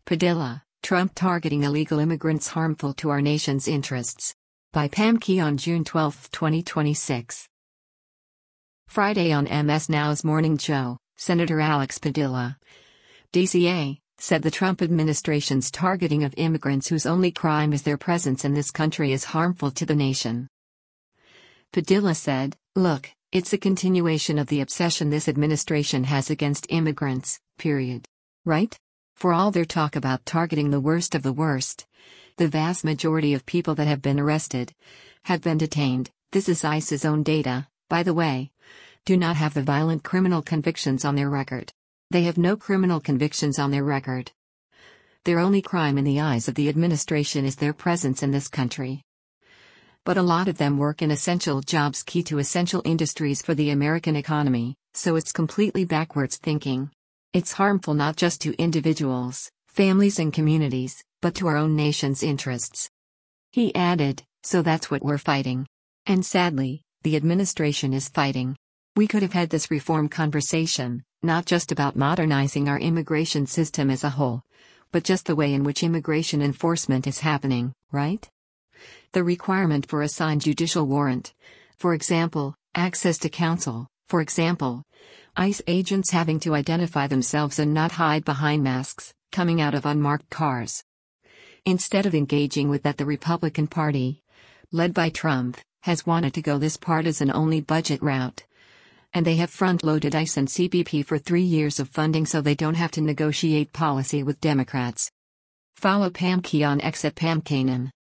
Padilla, Trump targeting illegal immigrants harmful to our nation's interests. By Pam Key on June 12, 2026. Friday on MS Now's Morning Joe, Senator Alex Padilla, DCA, said the Trump administration's targeting of immigrants whose only crime is their presence in this country is harmful to the nation. Padilla said, "Look, it's a continuation of the obsession this administration has against immigrants, period. Right? For all their talk about targeting the worst of the worst, the vast majority of people that have been arrested, have been detained, this is ICE's own data, by the way, do not have the violent criminal convictions on their record. They have no criminal convictions on their record. Their only crime in the eyes of the administration is their presence in this country. But a lot of them work in essential jobs key to essential industries for the American economy, so it's completely backwards thinking. It's harmful not just to individuals, families and communities, but to our own nation's interests." He added, "So that's what we're fighting. And sadly, the administration is fighting. We could have had this reform conversation, not just about modernizing our immigration system as a whole, but just the way in which immigration enforcement is happening, right? The requirement for a signed judicial warrant, for example, access to counsel, for example, ICE agents having to identify themselves and not hide behind masks, coming out of unmarked cars. Instead of engaging with that, the Republican Party, led by Trump, has wanted to go this partisan-only budget route. And they have front-loaded ICE and CBP for 3 years of funding so they don't have to negotiate policy with Democrats." Follow Pam Key on X at Pam Kanan.